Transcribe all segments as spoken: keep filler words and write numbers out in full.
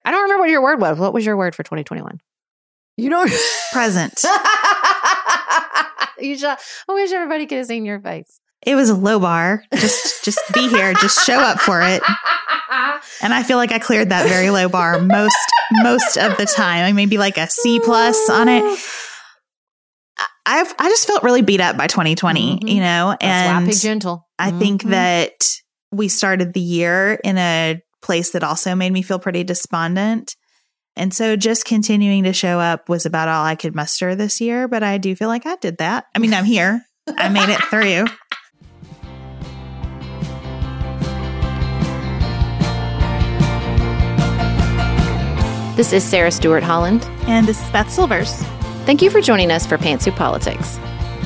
I don't remember what your word was. What was your word for twenty twenty-one? You know, present. You should, I wish everybody could have seen your face. It was a low bar. Just, just be here. Just show up for it. And I feel like I cleared that very low bar most, most of the time. I maybe like a C plus on it. I've, I just felt really beat up by twenty twenty, mm-hmm. you know, and that's why I picked gentle. I mm-hmm. think that we started the year in a place that also made me feel pretty despondent. And so just continuing to show up was about all I could muster this year. But I do feel like I did that. I mean, I'm here. I made it through. This is Sarah Stewart Holland. And this is Beth Silvers. Thank you for joining us for Pantsuit Politics.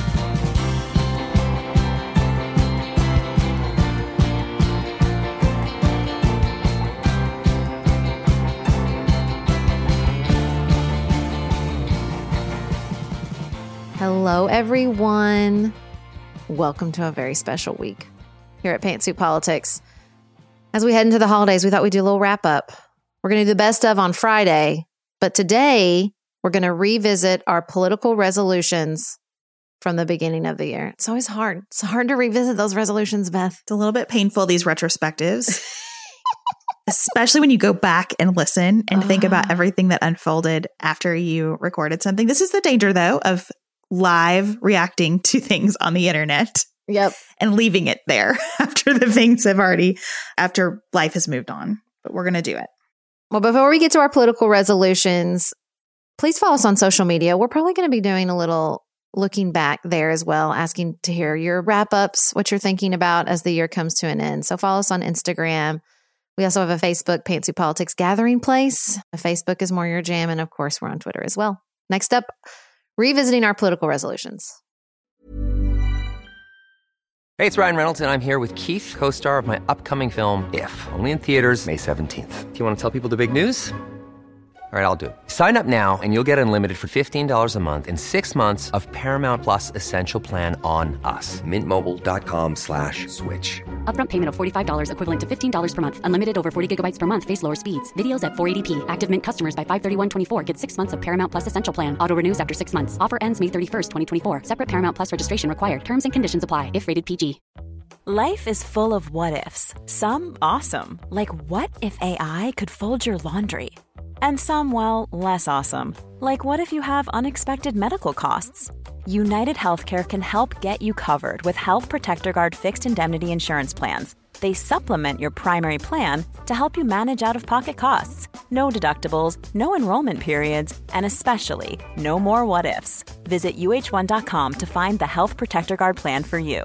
Hello, everyone. Welcome to a very special week here at Pantsuit Politics. As we head into the holidays, we thought we'd do a little wrap up. We're going to do the best of on Friday, but today we're going to revisit our political resolutions from the beginning of the year. It's always hard. It's hard to revisit those resolutions, Beth. It's a little bit painful, these retrospectives, especially when you go back and listen and uh, think about everything that unfolded after you recorded something. This is the danger, though, of live reacting to things on the internet. Yep. And leaving it there after the things have already, after life has moved on. But we're going to do it. Well, before we get to our political resolutions, please follow us on social media. We're probably going to be doing a little looking back there as well, asking to hear your wrap-ups, what you're thinking about as the year comes to an end. So follow us on Instagram. We also have a Facebook, Pantsuit Politics Gathering Place. Facebook is more your jam. And of course, we're on Twitter as well. Next up, revisiting our political resolutions. Hey, it's Ryan Reynolds, and I'm here with Keith, co-star of my upcoming film, If, only in theaters May seventeenth. Do you want to tell people the big news? All right, I'll do it. Sign up now and you'll get unlimited for fifteen dollars a month and six months of Paramount Plus Essential Plan on us. Mint Mobile dot com slash switch. Upfront payment of forty-five dollars equivalent to fifteen dollars per month. Unlimited over forty gigabytes per month. Face lower speeds. Videos at four eighty p. Active Mint customers by five thirty-one twenty-four get six months of Paramount Plus Essential Plan. Auto renews after six months. Offer ends May thirty-first, twenty twenty-four. Separate Paramount Plus registration required. Terms and conditions apply if rated P G. Life is full of what-ifs. Some awesome. Like what if A I could fold your laundry? And some, well, less awesome. Like what if you have unexpected medical costs? United Healthcare can help get you covered with Health Protector Guard fixed indemnity insurance plans. They supplement your primary plan to help you manage out-of-pocket costs. No deductibles, no enrollment periods, and especially no more what-ifs. Visit U H one dot com to find the Health Protector Guard plan for you.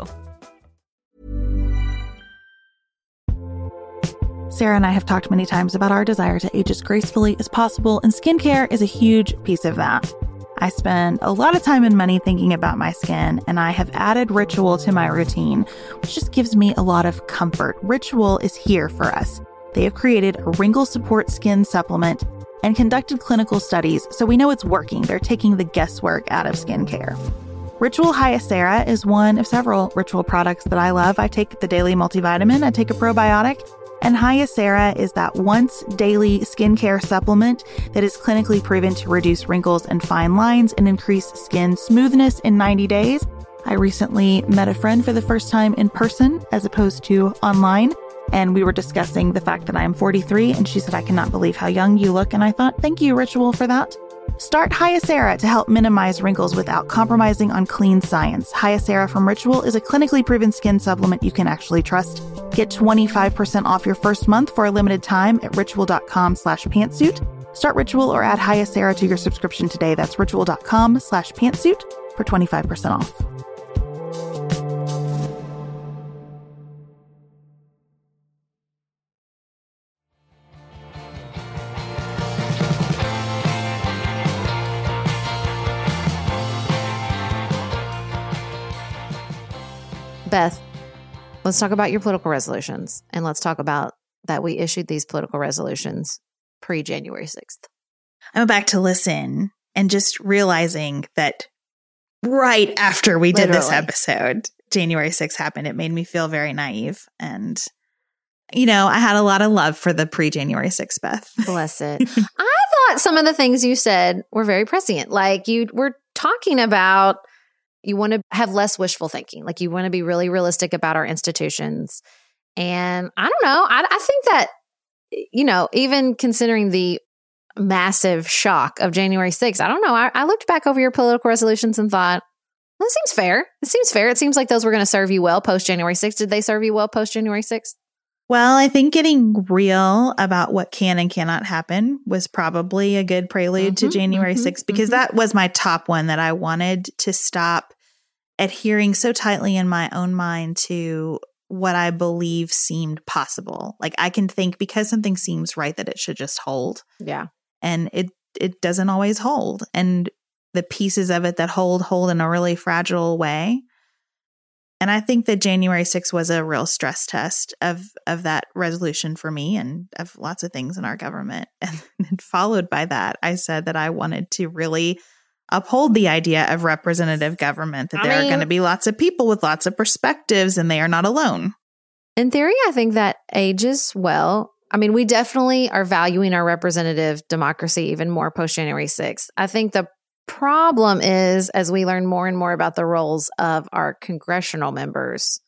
Sarah and I have talked many times about our desire to age as gracefully as possible, and skincare is a huge piece of that. I spend a lot of time and money thinking about my skin, and I have added Ritual to my routine, which just gives me a lot of comfort. Ritual is here for us. They have created a wrinkle support skin supplement and conducted clinical studies, so we know it's working. They're taking the guesswork out of skincare. Ritual Hyacera is one of several Ritual products that I love. I take the daily multivitamin, I take a probiotic, and Hyacera is that once daily skincare supplement that is clinically proven to reduce wrinkles and fine lines and increase skin smoothness in ninety days. I recently met a friend for the first time in person as opposed to online, and we were discussing the fact that I am forty-three, and she said, "I cannot believe how young you look." And I thought, thank you, Ritual, for that. Start Hyacera to help minimize wrinkles without compromising on clean science. Hyacera from Ritual is a clinically proven skin supplement you can actually trust. Get twenty-five percent off your first month for a limited time at ritual.com slash pantsuit. Start Ritual or add Hyacera to your subscription today. That's ritual.com slash pantsuit for twenty-five percent off. Beth, let's talk about your political resolutions, and let's talk about that we issued these political resolutions pre-January sixth. I went back to listen and just realizing that right after we did Literally. this episode, January sixth happened. It made me feel very naive and You know, I had a lot of love for the pre-January sixth, Beth. Bless it. I thought some of the things you said were very prescient. Like you were talking about you want to have less wishful thinking. Like you want to be really realistic about our institutions. And I don't know. I, I think that, you know, even considering the massive shock of January sixth, I don't know. I, I looked back over your political resolutions and thought, well, it seems fair. It seems fair. It seems like those were going to serve you well post January sixth. Did they serve you well post January sixth? Well, I think getting real about what can and cannot happen was probably a good prelude Mm-hmm, to January mm-hmm, sixth because mm-hmm. that was my top one that I wanted to stop adhering so tightly in my own mind to what I believe seemed possible. Like I can think because something seems right that it should just hold. Yeah. And it it doesn't always hold. And the pieces of it that hold, hold in a really fragile way. And I think that January sixth was a real stress test of of that resolution for me and of lots of things in our government. And then followed by that, I said that I wanted to really uphold the idea of representative government, that I there mean, are going to be lots of people with lots of perspectives and they are not alone. In theory, I think that ages well. I mean, we definitely are valuing our representative democracy even more post January sixth. I think the problem is, as we learn more and more about the roles of our congressional members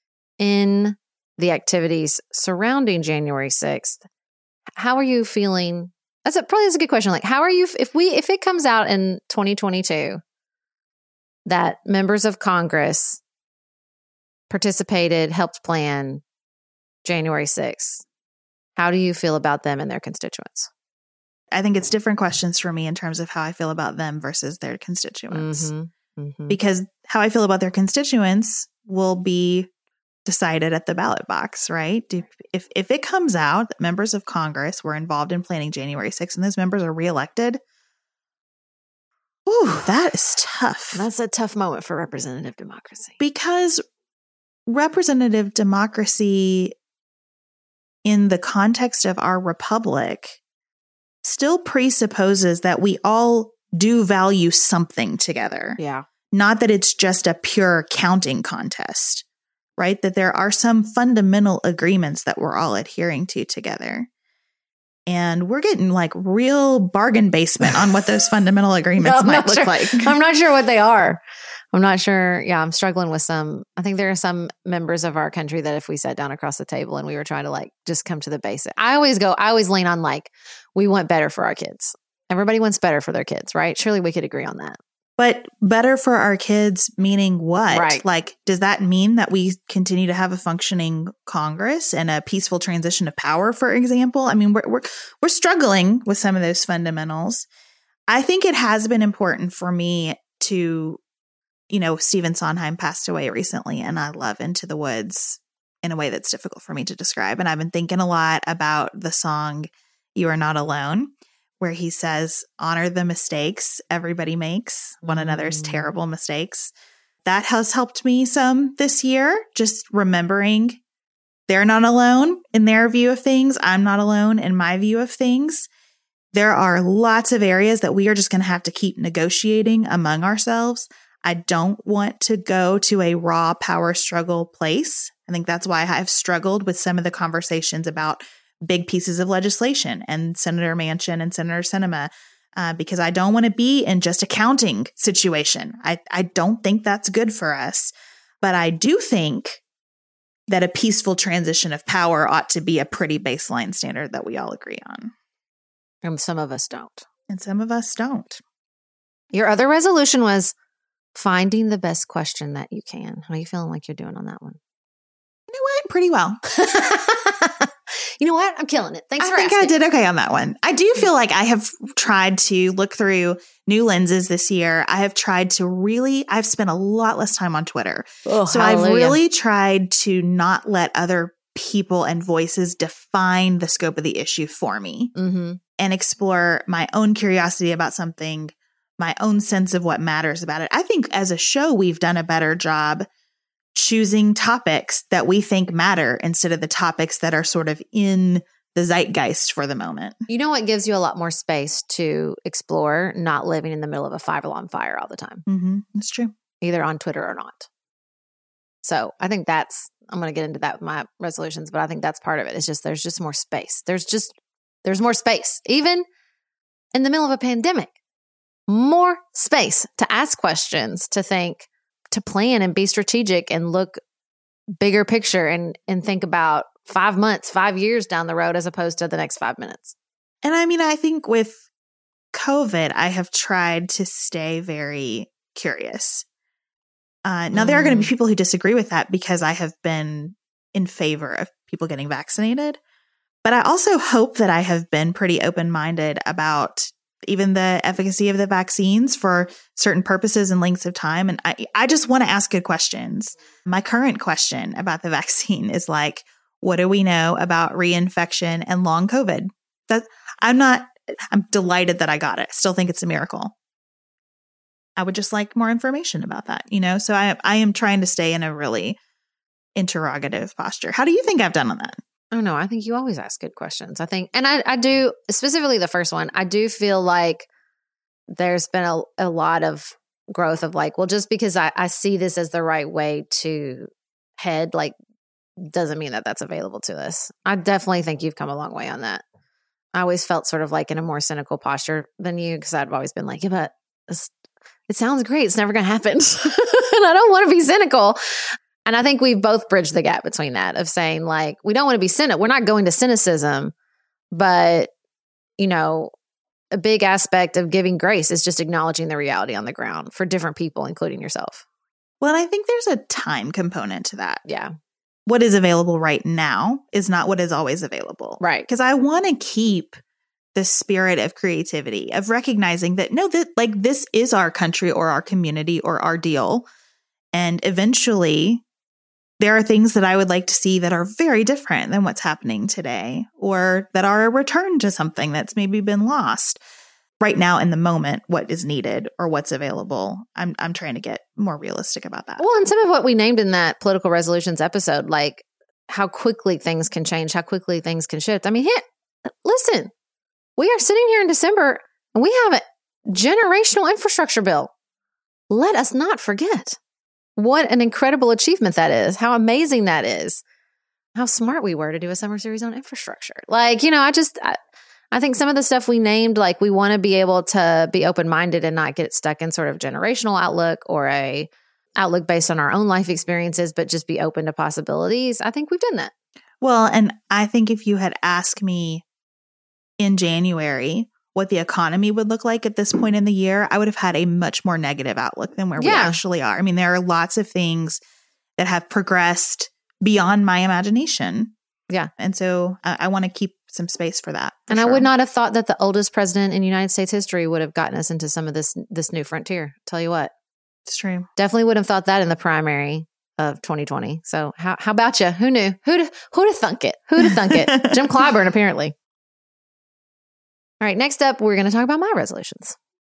in the activities surrounding January sixth, how are you feeling? That's a, probably that's a good question. Like, how are you, if we, if it comes out in twenty twenty-two that members of Congress participated, helped plan January sixth, how do you feel about them and their constituents? I think it's different questions for me in terms of how I feel about them versus their constituents. Mm-hmm, mm-hmm. Because how I feel about their constituents will be decided at the ballot box, right? Do, if if it comes out that members of Congress were involved in planning January sixth and those members are reelected, ooh, that is tough. That's a tough moment for representative democracy. Because representative democracy in the context of our republic still presupposes that we all do value something together. Yeah. Not that it's just a pure counting contest, right? That there are some fundamental agreements that we're all adhering to together. And we're getting like real bargain basement on what those fundamental agreements No, might look sure. like. I'm not sure what they are. I'm not sure. Yeah, I'm struggling with some. I think there are some members of our country that if we sat down across the table and we were trying to like just come to the basic, I always go, I always lean on like, we want better for our kids. Everybody wants better for their kids, right? Surely we could agree on that. But better for our kids, meaning what? Right. Like, does that mean that we continue to have a functioning Congress and a peaceful transition of power, for example? I mean, we're we're we're struggling with some of those fundamentals. I think it has been important for me to, you know, Stephen Sondheim passed away recently, and I love Into the Woods in a way that's difficult for me to describe. And I've been thinking a lot about the song You Are Not Alone, where he says, honor the mistakes everybody makes, one another's Mm. terrible mistakes. That has helped me some this year, just remembering they're not alone in their view of things. I'm not alone in my view of things. There are lots of areas that we are just going to have to keep negotiating among ourselves. I don't want to go to a raw power struggle place. I think that's why I've struggled with some of the conversations about big pieces of legislation and Senator Manchin and Senator Sinema, uh, because I don't want to be in just a counting situation. I, I don't think that's good for us. But I do think that a peaceful transition of power ought to be a pretty baseline standard that we all agree on. And some of us don't. And some of us don't. Your other resolution was finding the best question that you can. How are you feeling like you're doing on that one? You know what? Pretty well. You know what? I'm killing it. Thanks I for think asking. I did okay on that one. I do feel like I have tried to look through new lenses this year. I have tried to really, I've spent a lot less time on Twitter. Oh, so hallelujah. I've really tried to not let other people and voices define the scope of the issue for me Mm-hmm. and explore my own curiosity about something, my own sense of what matters about it. I think as a show, we've done a better job choosing topics that we think matter instead of the topics that are sort of in the zeitgeist for the moment. You know what gives you a lot more space to explore, not living in the middle of a five alarm fire all the time, Mm-hmm. That's true. either on Twitter or not. So I think that's I'm going to get into that with my resolutions, but I think that's part of it. It's just, there's just more space. There's just, there's more space. Even in the middle of a pandemic, more space to ask questions, to think, to plan and be strategic and look bigger picture and, and think about five months, five years down the road as opposed to the next five minutes. And I mean, I think with COVID, I have tried to stay very curious. Uh, now, mm. there are going to be people who disagree with that because I have been in favor of people getting vaccinated. But I also hope that I have been pretty open-minded about even the efficacy of the vaccines for certain purposes and lengths of time. And I, I just want to ask good questions. My current question about the vaccine is like, what do we know about reinfection and long COVID? That I'm not, I'm delighted that I got it. I still think it's a miracle. I would just like more information about that, you know? So I, I am trying to stay in a really interrogative posture. How do you think I've done on that? Oh, no, I think you always ask good questions. I think, and I, I do, specifically the first one, I do feel like there's been a, a lot of growth of like, well, just because I, I see this as the right way to head, like, doesn't mean that that's available to us. I definitely think you've come a long way on that. I always felt sort of like in a more cynical posture than you because I've always been like, yeah, but this, it sounds great. It's never going to happen. And I don't want to be cynical. And I think we've both bridged the gap between that of saying like, we don't want to be cynical. We're not going to cynicism, but, you know, a big aspect of giving grace is just acknowledging the reality on the ground for different people, including yourself. Well, I think there's a time component to that. Yeah. What is available right now is not what is always available. Right. Because I want to keep the spirit of creativity, of recognizing that, no, that like this is our country or our community or our deal. And eventually there are things that I would like to see that are very different than what's happening today, or that are a return to something that's maybe been lost. Right now in the moment, what is needed or what's available, I'm I'm trying to get more realistic about that. Well, and some of what we named in that political resolutions episode, like how quickly things can change, how quickly things can shift. I mean, hey, listen, we are sitting here in December and we have a generational infrastructure bill. Let us not forget what an incredible achievement that is, how amazing that is, how smart we were to do a summer series on infrastructure. Like, you know, I just, I, I think some of the stuff we named, like we want to be able to be open-minded and not get stuck in sort of generational outlook or a outlook based on our own life experiences, but just be open to possibilities. I think we've done that. Well, and I think if you had asked me in January what the economy would look like at this point in the year, I would have had a much more negative outlook than where yeah. we actually are. I mean, there are lots of things that have progressed beyond my imagination. Yeah. And so I, I want to keep some space for that. For and sure. I would not have thought that the oldest president in United States history would have gotten us into some of this this new frontier. Tell you what. It's true. Definitely would have thought that in the primary of twenty twenty. So how how about you? Who knew? Who'd, who'd have thunk it? Who'd have thunk it? Jim Clyburn, apparently. All right, next up, we're going to talk about my resolutions.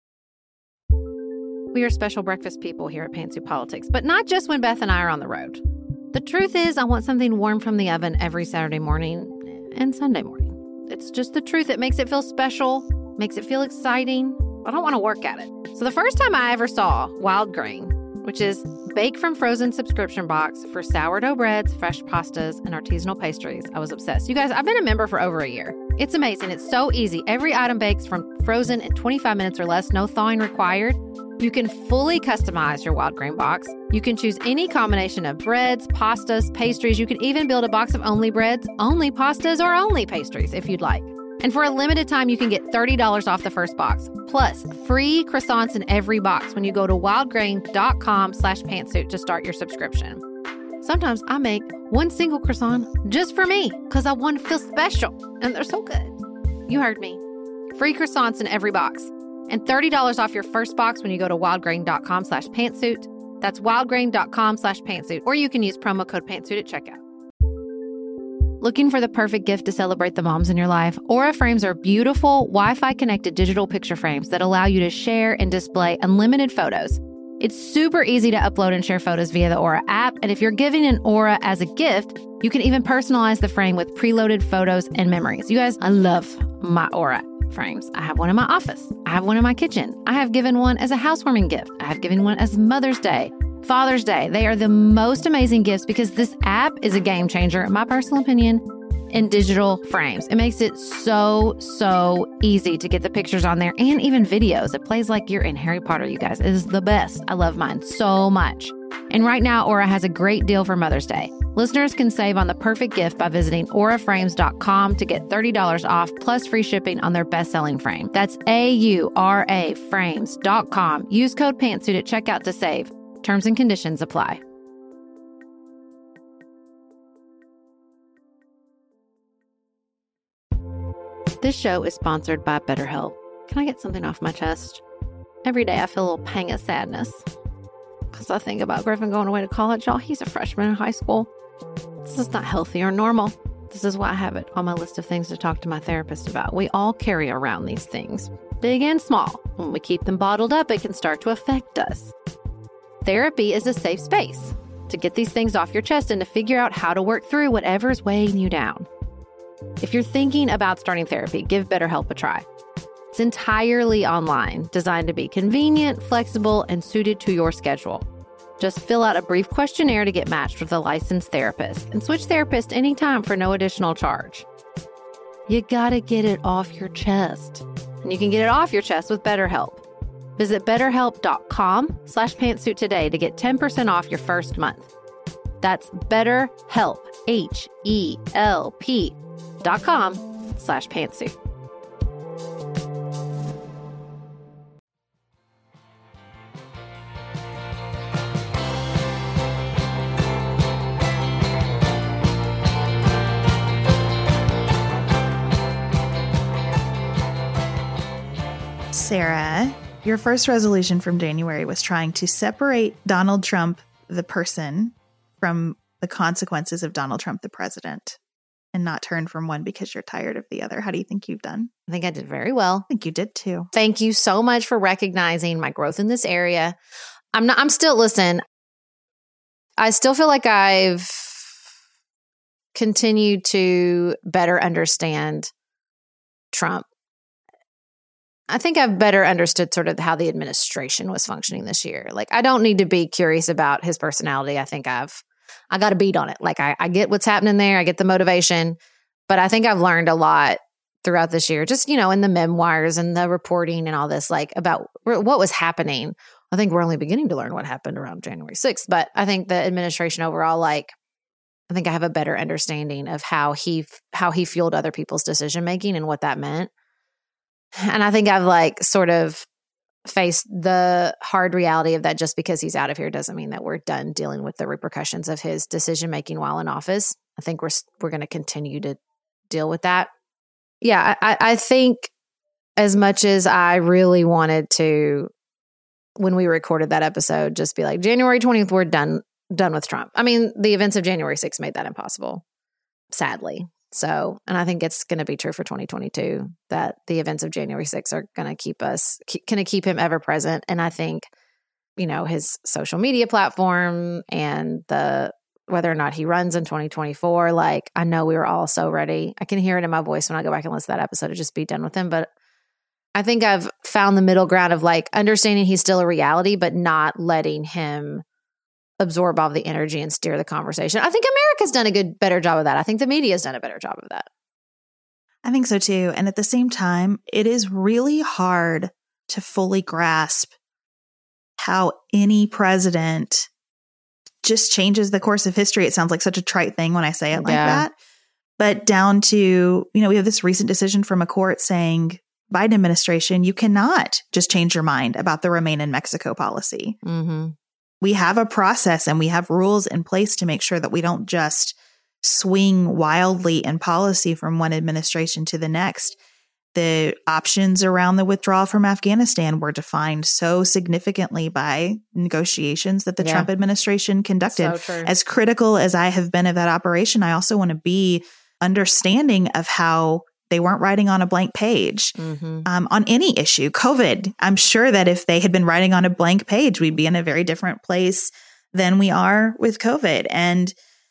We are special breakfast people here at Pantsuit Politics, but not just when Beth and I are on the road. The truth is, I want something warm from the oven every Saturday morning and Sunday morning. It's just the truth. It makes it feel special, makes it feel exciting. I don't want to work at it. So the first time I ever saw Wild Grain, which is bake from frozen subscription box for sourdough breads, fresh pastas, and artisanal pastries, I was obsessed. You guys, I've been a member for over a year. It's amazing. It's so easy. Every item bakes from frozen in twenty-five minutes or less, no thawing required. You can fully customize your Wild Grain box. You can choose any combination of breads, pastas, pastries. You can even build a box of only breads, only pastas, or only pastries if you'd like. And for a limited time, you can get thirty dollars off the first box, plus free croissants in every box when you go to wildgrain.com slash pantsuit to start your subscription. Sometimes I make one single croissant just for me because I want to feel special, and they're so good. You heard me. Free croissants in every box, and thirty dollars off your first box when you go to wildgrain.com slash pantsuit. That's wildgrain.com slash pantsuit, or you can use promo code pantsuit at checkout. Looking for the perfect gift to celebrate the moms in your life? Aura frames are beautiful, Wi-Fi connected digital picture frames that allow you to share and display unlimited photos. It's super easy to upload and share photos via the Aura app, and if you're giving an Aura as a gift, you can even personalize the frame with preloaded photos and memories. You guys, I love my Aura frames. I have one in my office. I have one in my kitchen. I have given one as a housewarming gift. I have given one as Mother's Day. Father's Day. They are the most amazing gifts because this app is a game changer, in my personal opinion, in digital frames. It makes it so, so easy to get the pictures on there and even videos. It plays like you're in Harry Potter, you guys. It is the best. I love mine so much. And right now, Aura has a great deal for Mother's Day. Listeners can save on the perfect gift by visiting aura frames dot com to get thirty dollars off plus free shipping on their best-selling frame. That's A U R A frames dot com. Use code PANTSUIT at checkout to save. Terms and conditions apply. This show is sponsored by BetterHelp. Can I get something off my chest? Every day I feel a little pang of sadness because I think about Griffin going away to college. Y'all, he's a freshman in high school. This is not healthy or normal. This is why I have it on my list of things to talk to my therapist about. We all carry around these things, big and small. When we keep them bottled up, it can start to affect us. Therapy is a safe space to get these things off your chest and to figure out how to work through whatever is weighing you down. If you're thinking about starting therapy, give BetterHelp a try. It's entirely online, designed to be convenient, flexible, and suited to your schedule. Just fill out a brief questionnaire to get matched with a licensed therapist and switch therapists anytime for no additional charge. You gotta get it off your chest. And you can get it off your chest with BetterHelp. Visit betterhelp.com slash pantsuit today to get ten percent off your first month. That's BetterHelp, H E L P dot com slash pantsuit. Sarah, your first resolution from January was trying to separate Donald Trump, the person, from the consequences of Donald Trump, the president, and not turn from one because you're tired of the other. How do you think you've done? I think I did very well. I think you did too. Thank you so much for recognizing my growth in this area. I'm not, I'm still, listen, I still feel like I've continued to better understand Trump. I think I've better understood sort of how the administration was functioning this year. Like, I don't need to be curious about his personality. I think I've, I got a beat on it. Like, I, I get what's happening there. I get the motivation, but I think I've learned a lot throughout this year, just, you know, in the memoirs and the reporting and all this, like about what was happening. I think we're only beginning to learn what happened around January sixth, but I think the administration overall, like, I think I have a better understanding of how he, how he fueled other people's decision-making and what that meant. And I think I've like sort of faced the hard reality of that just because he's out of here doesn't mean that we're done dealing with the repercussions of his decision-making while in office. I think we're we're going to continue to deal with that. Yeah, I, I think as much as I really wanted to, when we recorded that episode, just be like, January twentieth, we're done done with Trump. I mean, the events of January sixth made that impossible, sadly. So, and I think it's going to be true for twenty twenty-two that the events of January sixth are going to keep us, going to keep him ever present. And I think, you know, his social media platform and the, whether or not he runs in twenty twenty-four, like, I know we were all so ready. I can hear it in my voice when I go back and listen to that episode to just be done with him. But I think I've found the middle ground of like understanding he's still a reality, but not letting him absorb all the energy and steer the conversation. I think America's done a good, better job of that. I think the media's done a better job of that. I think so too. And at the same time, it is really hard to fully grasp how any president just changes the course of history. It sounds like such a trite thing when I say it like Yeah. that. But down to, you know, we have this recent decision from a court saying, Biden administration, you cannot just change your mind about the Remain in Mexico policy. Mm-hmm. We have a process and we have rules in place to make sure that we don't just swing wildly in policy from one administration to the next. The options around the withdrawal from Afghanistan were defined so significantly by negotiations that the Yeah. Trump administration conducted. So true. As critical as I have been of that operation, I also want to be understanding of how they weren't writing on a blank page Mm-hmm. um, on any issue. COVID, I'm sure that if they had been writing on a blank page, we'd be in a very different place than we are with COVID. And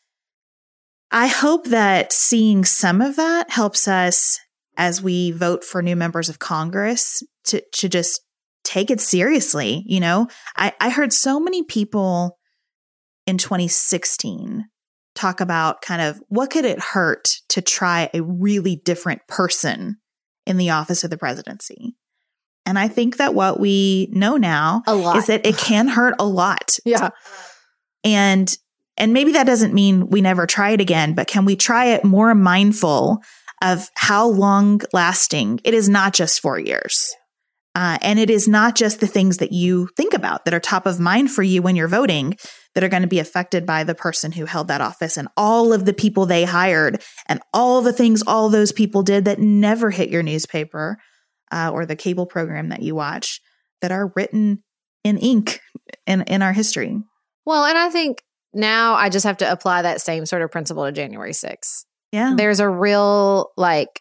I hope that seeing some of that helps us as we vote for new members of Congress to, to just take it seriously. You know, I, I heard so many people in twenty sixteen talk about kind of what could it hurt to try a really different person in the office of the presidency. And I think that what we know now a lot. is that it can hurt a lot. Yeah. And and maybe that doesn't mean we never try it again, but can we try it more mindful of how long lasting it is, not just four years. Uh, and it is not just the things that you think about that are top of mind for you when you're voting that are going to be affected by the person who held that office and all of the people they hired and all the things all those people did that never hit your newspaper uh, or the cable program that you watch, that are written in ink in, in our history. Well, and I think now I just have to apply that same sort of principle to January sixth. Yeah. There's a real like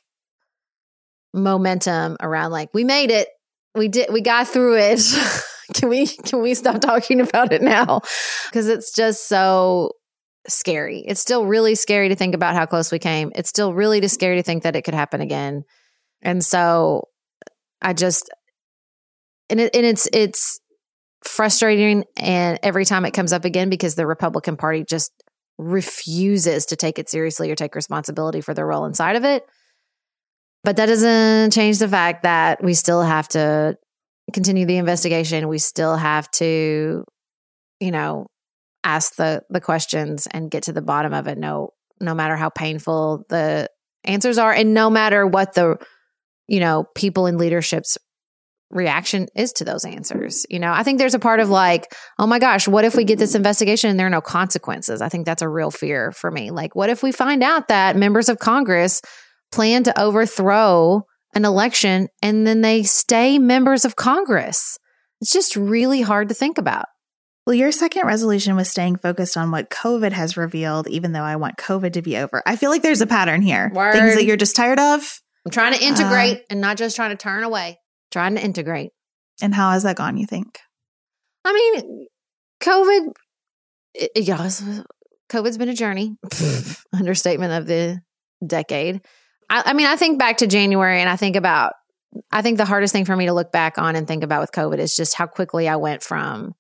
momentum around like, we made it. We did, we got through it. Can we, can we stop talking about it now? Because it's just so scary. It's still really scary to think about how close we came. It's still really too scary to think that it could happen again. And so I just, and it, and it's, it's frustrating. And every time it comes up again, because the Republican Party just refuses to take it seriously or take responsibility for their role inside of it. But that doesn't change the fact that we still have to continue the investigation. We still have to, you know, ask the the questions and get to the bottom of it. No, no matter how painful the answers are, and no matter what the, you know, people in leadership's reaction is to those answers. You know, I think there's a part of like, oh my gosh, what if we get this investigation and there are no consequences? I think that's a real fear for me. Like, what if we find out that members of Congress plan to overthrow an election and then they stay members of Congress? It's just really hard to think about. Well, your second resolution was staying focused on what COVID has revealed, even though I want COVID to be over. I feel like there's a pattern here. Word. Things that you're just tired of. I'm trying to integrate uh, and not just trying to turn away, trying to integrate. And how has that gone, you think? I mean, COVID, it, yeah, COVID's been a journey. Understatement of the decade. I, I mean, I think back to January and I think about, I think the hardest thing for me to look back on and think about with COVID is just how quickly I went from,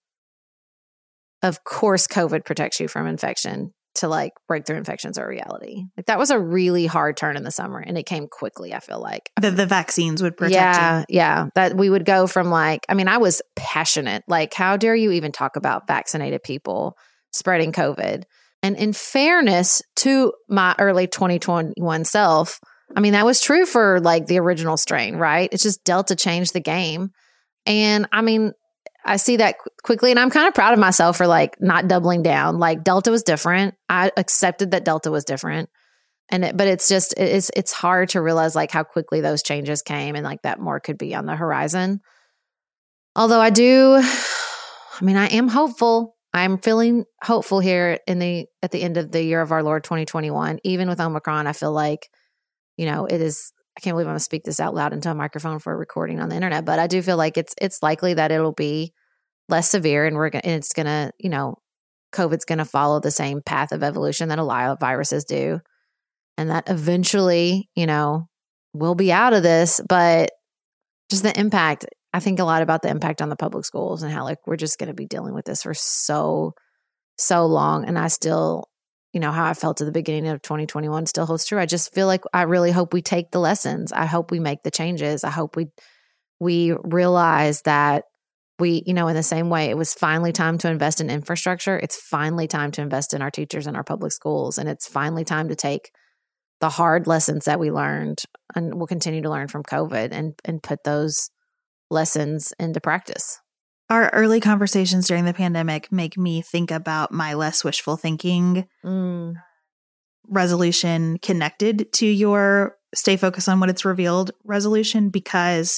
of course, COVID protects you from infection, to like breakthrough infections are reality. Like that was a really hard turn in the summer and it came quickly, I feel like. The, the vaccines would protect yeah, you. Yeah. That we would go from like, I mean, I was passionate. Like, how dare you even talk about vaccinated people spreading COVID? And in fairness to my early twenty twenty-one self, I mean, that was true for like the original strain, right? It's just Delta changed the game. And I mean, I see that qu- quickly and I'm kind of proud of myself for like not doubling down. Like Delta was different. I accepted that Delta was different. And it, but it's just, it's, it's hard to realize like how quickly those changes came and like that more could be on the horizon. Although I do, I mean, I am hopeful. I'm feeling hopeful here in the, at the end of the year of our Lord twenty twenty-one, even with Omicron. I feel like, you know, it is, I can't believe I'm going to speak this out loud into a microphone for a recording on the internet, but I do feel like it's, it's likely that it'll be less severe and we're going to, it's going to, you know, COVID's going to follow the same path of evolution that a lot of viruses do. And that eventually, you know, we'll be out of this, but just the impact, I think a lot about the impact on the public schools and how like, we're just going to be dealing with this for so, so long. And I still, you know, how I felt at the beginning of twenty twenty-one still holds true. I just feel like I really hope we take the lessons. I hope we make the changes. I hope we, we realize that we, you know, in the same way, it was finally time to invest in infrastructure. It's finally time to invest in our teachers and our public schools. And it's finally time to take the hard lessons that we learned and will continue to learn from COVID and, and put those lessons into practice. Our early conversations during the pandemic make me think about my less wishful thinking Mm. resolution connected to your stay focused on what it's revealed resolution, because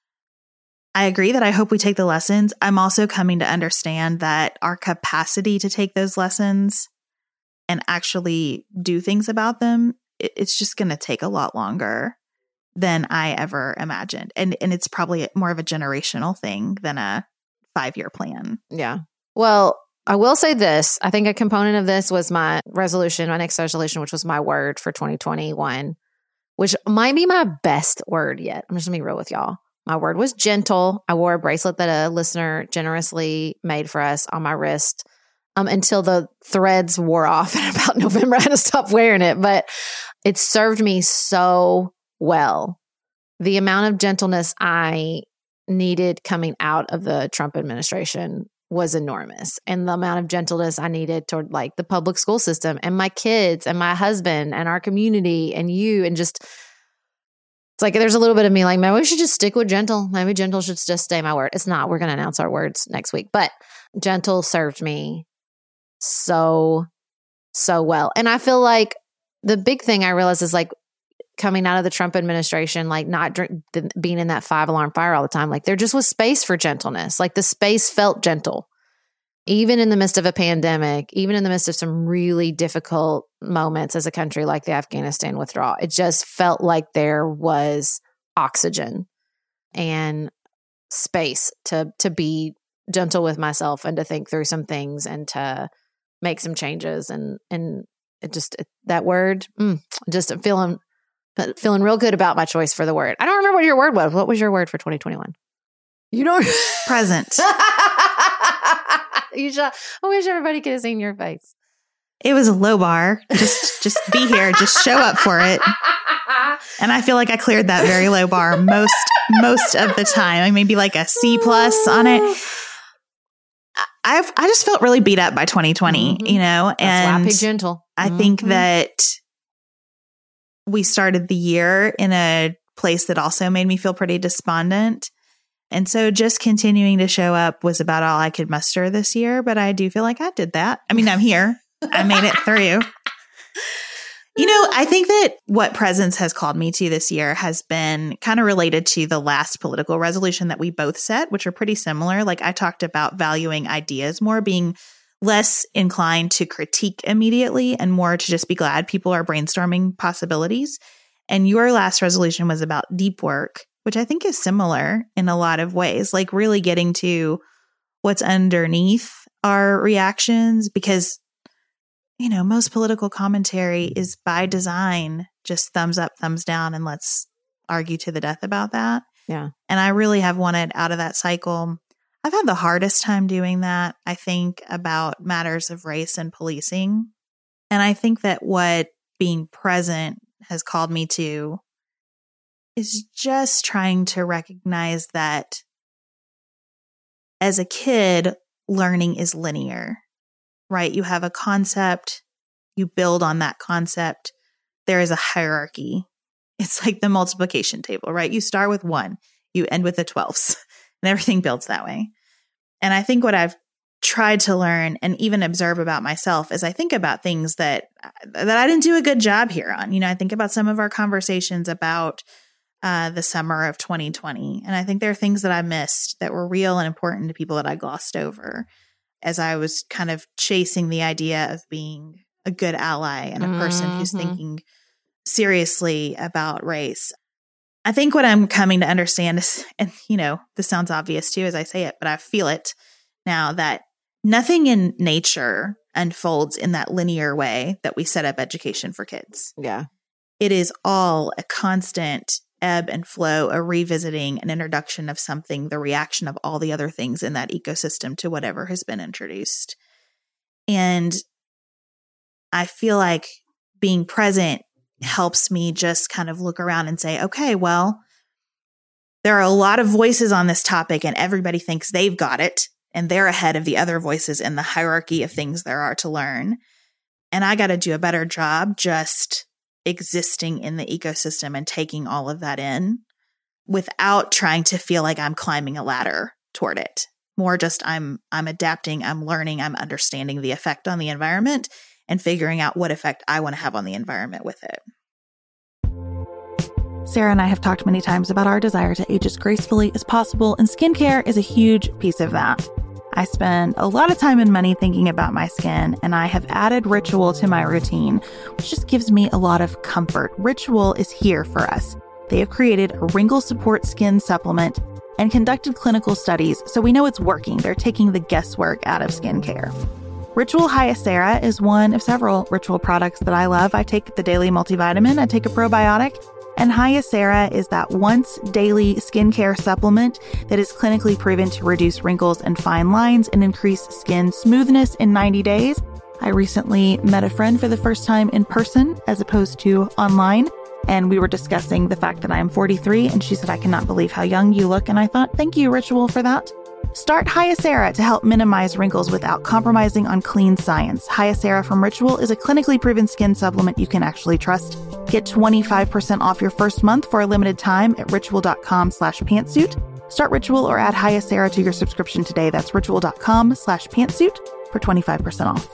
I agree that I hope we take the lessons. I'm also coming to understand that our capacity to take those lessons and actually do things about them, it, it's just going to take a lot longer than I ever imagined. And and it's probably more of a generational thing than a five-year plan. Yeah. Well, I will say this. I think a component of this was my resolution, my next resolution, which was my word for twenty twenty-one, which might be my best word yet. I'm just going to be real with y'all. My word was gentle. I wore a bracelet that a listener generously made for us on my wrist um, until the threads wore off. And about November, I had to stop wearing it. But it served me so well. The amount of gentleness I needed coming out of the Trump administration was enormous. And the amount of gentleness I needed toward like the public school system and my kids and my husband and our community and you and just, it's like there's a little bit of me like, maybe we should just stick with gentle. Maybe gentle should just stay my word. It's not. We're going to announce our words next week. But gentle served me so, so well. And I feel like the big thing I realized is like coming out of the Trump administration, like not drink, being in that five alarm fire all the time, like there just was space for gentleness. Like the space felt gentle, even in the midst of a pandemic, even in the midst of some really difficult moments as a country like the Afghanistan withdrawal. It just felt like there was oxygen and space to to be gentle with myself and to think through some things and to make some changes. And and it just it, that word, mm, just feeling. But feeling real good about my choice for the word. I don't remember what your word was. What was your word for twenty twenty-one? You don't? Present. You should, I wish everybody could have seen your face. It was a low bar. Just, just be here. Just show up for it. And I feel like I cleared that very low bar most, most of the time. Like maybe like a C plus on it. I've, I just felt really beat up by twenty twenty, mm-hmm. you know, and that's why I picked gentle. I mm-hmm. think that we started the year in a place that also made me feel pretty despondent. And so just continuing to show up was about all I could muster this year. But I do feel like I did that. I mean, I'm here. I made it through. You know, I think that what Presence has called me to this year has been kind of related to the last political resolution that we both set, which are pretty similar. Like I talked about valuing ideas more, being less inclined to critique immediately and more to just be glad people are brainstorming possibilities. And your last resolution was about deep work, which I think is similar in a lot of ways, like really getting to what's underneath our reactions, because, you know, most political commentary is by design, just thumbs up, thumbs down, and let's argue to the death about that. Yeah. And I really have wanted out of that cycle. I've had the hardest time doing that, I think, about matters of race and policing. And I think that what being present has called me to is just trying to recognize that as a kid, learning is linear, right? You have a concept, you build on that concept. There is a hierarchy. It's like the multiplication table, right? You start with one, you end with the twelves. And everything builds that way. And I think what I've tried to learn and even observe about myself is I think about things that that I didn't do a good job here on. You know, I think about some of our conversations about uh, the summer of twenty twenty. And I think there are things that I missed that were real and important to people that I glossed over as I was kind of chasing the idea of being a good ally and a mm-hmm. person who's thinking seriously about race. I think what I'm coming to understand is, and you know, this sounds obvious too as I say it, but I feel it now that nothing in nature unfolds in that linear way that we set up education for kids. Yeah. It is all a constant ebb and flow, a revisiting, an introduction of something, the reaction of all the other things in that ecosystem to whatever has been introduced. And I feel like being present helps me just kind of look around and say, okay, well, there are a lot of voices on this topic and everybody thinks they've got it and they're ahead of the other voices in the hierarchy of things there are to learn. And I got to do a better job just existing in the ecosystem and taking all of that in without trying to feel like I'm climbing a ladder toward it. More just I'm I'm adapting, I'm learning, I'm understanding the effect on the environment and figuring out what effect I want to have on the environment with it. Sarah and I have talked many times about our desire to age as gracefully as possible, and skincare is a huge piece of that. I spend a lot of time and money thinking about my skin, and I have added Ritual to my routine, which just gives me a lot of comfort. Ritual is here for us. They have created a wrinkle support skin supplement and conducted clinical studies, so we know it's working. They're taking the guesswork out of skincare. Ritual Hyacera is one of several Ritual products that I love. I take the daily multivitamin, I take a probiotic, And Hyacera is that once daily skincare supplement that is clinically proven to reduce wrinkles and fine lines and increase skin smoothness in ninety days. I recently met a friend for the first time in person as opposed to online, and we were discussing the fact that I am forty-three, and she said, I cannot believe how young you look. And I thought, thank you, Ritual, for that. Start Hyacera to help minimize wrinkles without compromising on clean science. Hyacera from Ritual is a clinically proven skin supplement you can actually trust. Get twenty-five percent off your first month for a limited time at ritual.com slash pantsuit. Start Ritual or add Hyacera to your subscription today. That's ritual.com slash pantsuit for twenty-five percent off.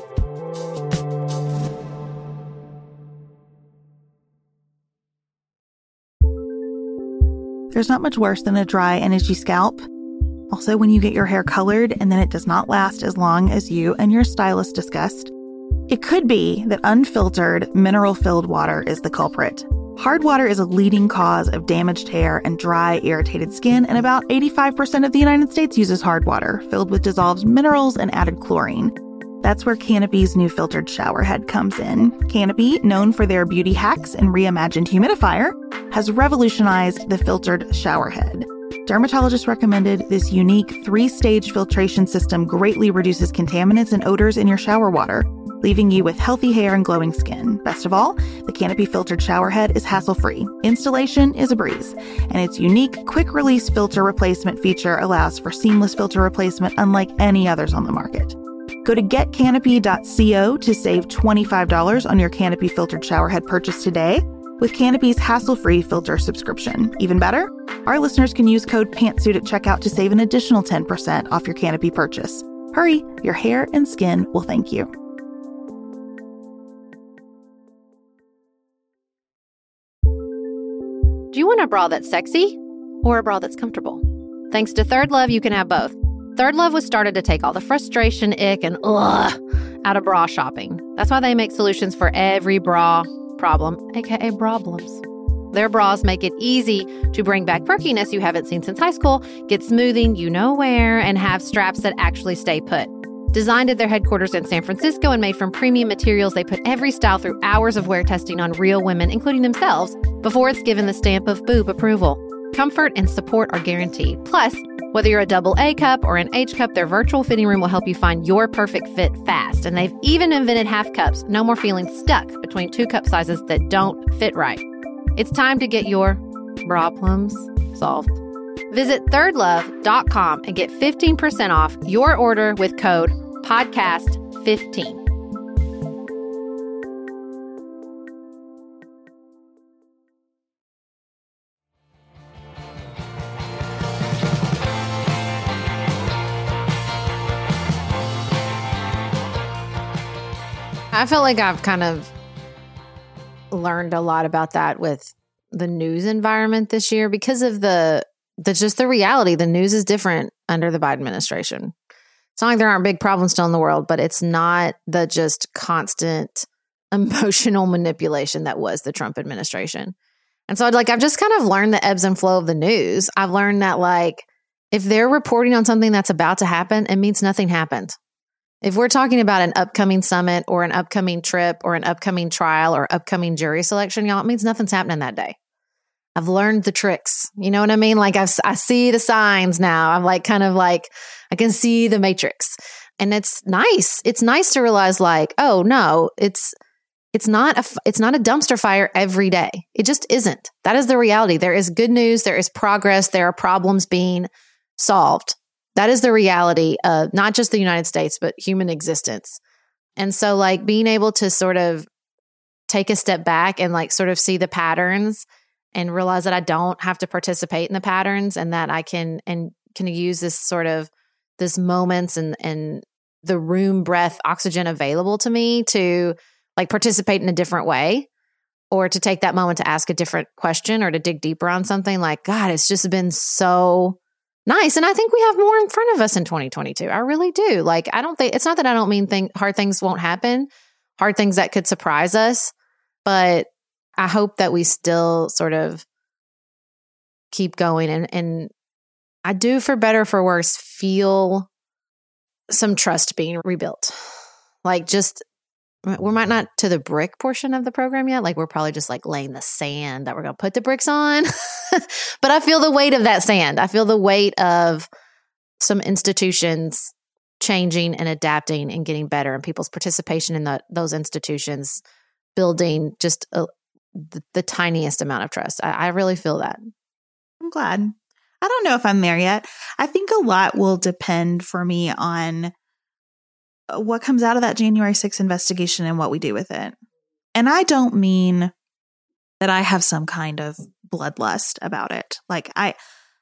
There's not much worse than a dry and itchy scalp. Also, when you get your hair colored and then it does not last as long as you and your stylist discussed. It could be that unfiltered, mineral-filled water is the culprit. Hard water is a leading cause of damaged hair and dry, irritated skin, and about eighty-five percent of the United States uses hard water, filled with dissolved minerals and added chlorine. That's where Canopy's new filtered shower head comes in. Canopy, known for their beauty hacks and reimagined humidifier, has revolutionized the filtered shower head. Dermatologists recommended this unique three-stage filtration system greatly reduces contaminants and odors in your shower water, leaving you with healthy hair and glowing skin. Best of all, the Canopy filtered shower head is hassle-free. Installation is a breeze, and its unique quick-release filter replacement feature allows for seamless filter replacement unlike any others on the market. Go to get canopy dot co to save twenty-five dollars on your Canopy filtered shower head purchase today with Canopy's hassle-free filter subscription. Even better, our listeners can use code PANTSUIT at checkout to save an additional ten percent off your Canopy purchase. Hurry, your hair and skin will thank you. Do you want a bra that's sexy or a bra that's comfortable? Thanks to Third Love, you can have both. Third Love was started to take all the frustration, ick, and ugh out of bra shopping. That's why they make solutions for every bra problem, aka problems. Their bras make it easy to bring back perkiness you haven't seen since high school, get smoothing you know where, and have straps that actually stay put. Designed at their headquarters in San Francisco and made from premium materials, they put every style through hours of wear testing on real women, including themselves, before it's given the stamp of boob approval. Comfort and support are guaranteed. Plus, whether you're a double A cup or an H cup, their virtual fitting room will help you find your perfect fit fast. And they've even invented half cups. No more feeling stuck between two cup sizes that don't fit right. It's time to get your problems solved. Visit third love dot com and get fifteen percent off your order with code podcast fifteen. I feel like I've kind of learned a lot about that with the news environment this year because of the, the just the reality. The news is different under the Biden administration. It's not like there aren't big problems still in the world, but it's not the just constant emotional manipulation that was the Trump administration. And so like I've just kind of learned the ebbs and flow of the news. I've learned that like if they're reporting on something that's about to happen, it means nothing happened. If we're talking about an upcoming summit or an upcoming trip or an upcoming trial or upcoming jury selection, y'all, it means nothing's happening that day. I've learned the tricks. You know what I mean? Like I've, I see the signs now. I'm like kind of like, I can see the matrix. And it's nice. It's nice to realize like, oh no, it's, it's not a, it's not a dumpster fire every day. It just isn't. That is the reality. There is good news. There is progress. There are problems being solved. That is the reality of not just the United States, but human existence. And so like being able to sort of take a step back and like sort of see the patterns and realize that I don't have to participate in the patterns and that I can and can use this sort of this moments and and the room breath oxygen available to me to like participate in a different way or to take that moment to ask a different question or to dig deeper on something. Like, God, it's just been so nice. And I think we have more in front of us in twenty twenty-two. I really do. Like, I don't think, it's not that I don't mean think, hard things won't happen, hard things that could surprise us, but I hope that we still sort of keep going. And, and I do, for better or for worse, feel some trust being rebuilt. Like just we're might not to the brick portion of the program yet. Like we're probably just like laying the sand that we're going to put the bricks on. But I feel the weight of that sand. I feel the weight of some institutions changing and adapting and getting better, and people's participation in the, those institutions building just a, the, the tiniest amount of trust. I, I really feel that. I'm glad. I don't know if I'm there yet. I think a lot will depend for me on what comes out of that January sixth investigation and what we do with it. And I don't mean that I have some kind of bloodlust about it. Like I,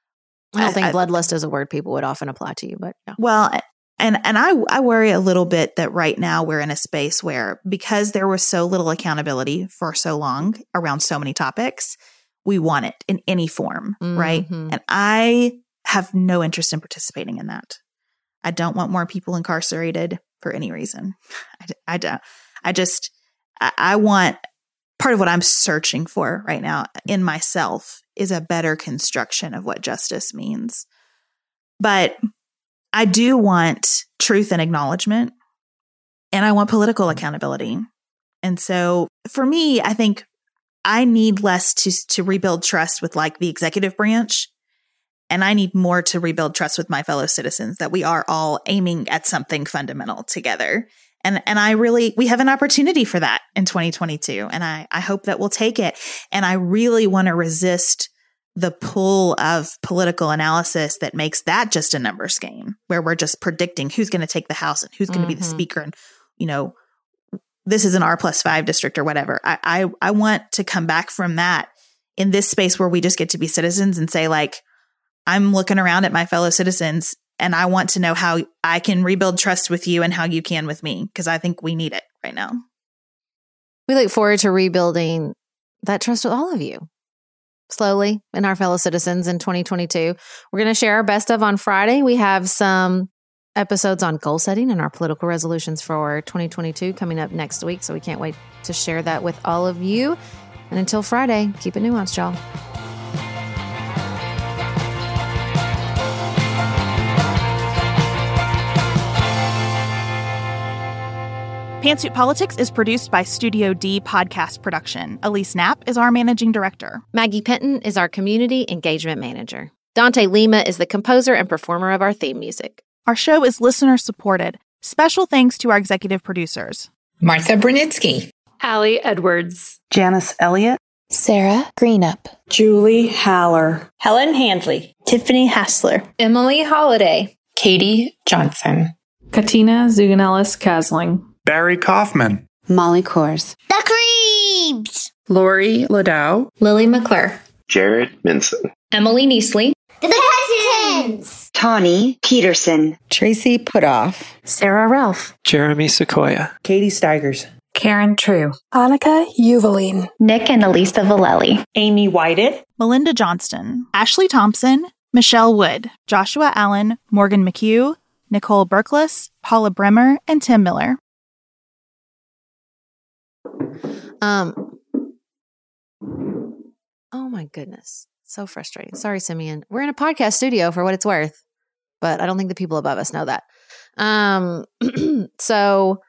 I don't think I, bloodlust is a word people would often apply to you, but yeah. Well, and and I I worry a little bit that right now we're in a space where, because there was so little accountability for so long around so many topics, we want it in any form, mm-hmm. right? And I have no interest in participating in that. I don't want more people incarcerated for any reason. I, I don't. I just, I, I want, part of what I'm searching for right now in myself is a better construction of what justice means. But I do want truth and acknowledgement, and I want political accountability. And so for me, I think I need less to to rebuild trust with like the executive branch, and I need more to rebuild trust with my fellow citizens, that we are all aiming at something fundamental together. And and I really, we have an opportunity for that in twenty twenty-two. And I, I hope that we'll take it. And I really want to resist the pull of political analysis that makes that just a numbers game, where we're just predicting who's going to take the House and who's going to mm-hmm. be the speaker. And, you know, this is an R plus five district or whatever. I, I, I want to come back from that in this space where we just get to be citizens and say, like, I'm looking around at my fellow citizens and I want to know how I can rebuild trust with you and how you can with me, because I think we need it right now. We look forward to rebuilding that trust with all of you slowly and our fellow citizens in twenty twenty-two. We're going to share our best of on Friday. We have some episodes on goal setting and our political resolutions for twenty twenty-two coming up next week. So we can't wait to share that with all of you. And until Friday, keep it nuanced, y'all. Pantsuit Politics is produced by Studio D Podcast Production. Elise Knapp is our managing director. Maggie Penton is our community engagement manager. Dante Lima is the composer and performer of our theme music. Our show is listener supported. Special thanks to our executive producers: Martha Brunitsky, Allie Edwards, Janice Elliott, Sarah Greenup, Julie Haller, Helen Handley, Tiffany Hassler, Emily Holiday, Katie Johnson, Katina Zuganellis-Kasling, Barry Kaufman, Molly Kors, The Creeps, Lori Ladow, Lily McClure, Jared Minson, Emily Neasley, The Hesitons, Tawny Peterson, Tracy Putoff, Sarah Ralph, Jeremy Sequoia, Katie Steigers, Karen True, Annika Uvaline, Nick and Elisa Valelli, Amy Whited, Melinda Johnston, Ashley Thompson, Michelle Wood, Joshua Allen, Morgan McHugh, Nicole Berkless, Paula Bremer, and Tim Miller. Um. Oh my goodness. So frustrating. Sorry, Simeon. We're in a podcast studio for what it's worth, but I don't think the people above us know that. Um, so